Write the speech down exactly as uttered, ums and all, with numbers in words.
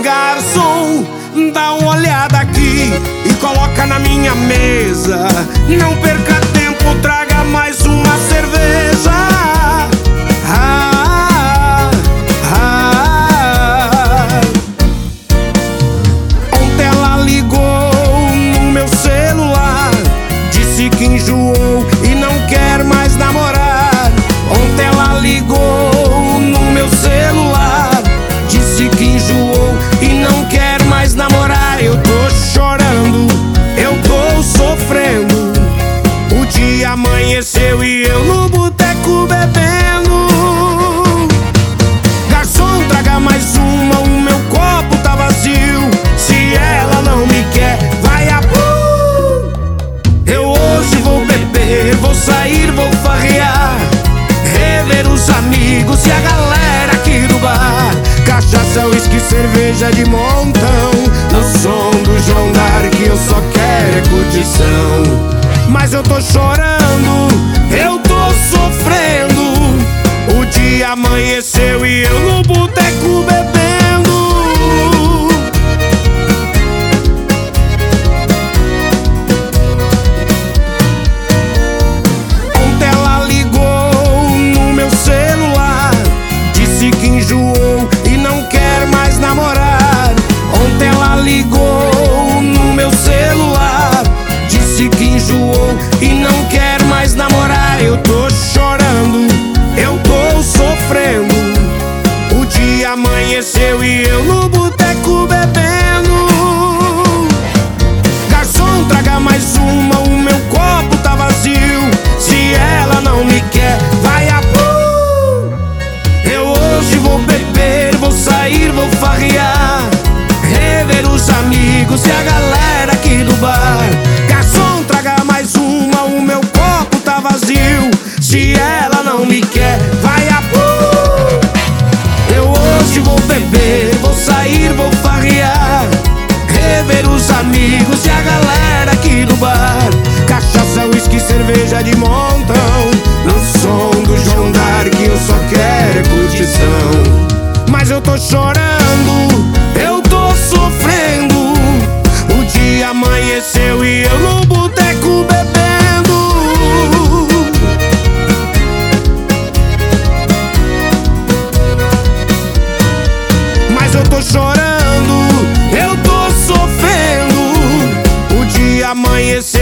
Garçom, dá uma olhada aqui e coloca na minha mesa. Não perca tempo, traga mais uma cerveja. Ah, ah. Ontem ela ligou no meu celular, disse que enjoou e não quer mais namorar. Ontem ela ligou no meu celular, disse que enjoou e não quer mais namorar. Eu tô chorando, eu tô sofrendo. O dia amanheceu e eu no boteco bebendo. Garçom, traga mais uma, o meu copo tá vazio. Se ela não me quer, vai a pum. Eu hoje vou beber, vou sair, vou farrear, rever os amigos e a galera aqui do bar. Cachaça, uísque, cerveja de montão, no som do João Dark eu só quero é curtição. Mas eu tô chorando, eu tô sofrendo. O dia amanheceu e eu no boteco bebendo. Ontem ela ligou no meu celular, disse que enjoou e não quer mais namorar. Ontem ela ligou no meu celular, disse que enjoou e não quer mais namorar. Eu tô chorando, eu tô sofrendo. O dia amanheceu e eu no boteco bebendo. Garçom, traga mais uma, o meu copo tá vazio. Se ela não me quer, vai a pum. Eu hoje vou beber, vou sair, vou farrear, rever os amigos e a galera aqui do bar. Garçom, traga mais uma, o meu copo tá vazio. Se ela não me quer, vai a pum. Eu hoje vou beber, vou sair, vou farrear, rever os amigos e a galera aqui do bar. Cachaça, uísque, cerveja de montão, no som do João Dark eu só quero é curtição. Mas eu tô chorando, eu tô sofrendo. O dia amanheceu e eu no boteco bebendo. Mas eu tô chorando, eu tô sofrendo. O dia amanheceu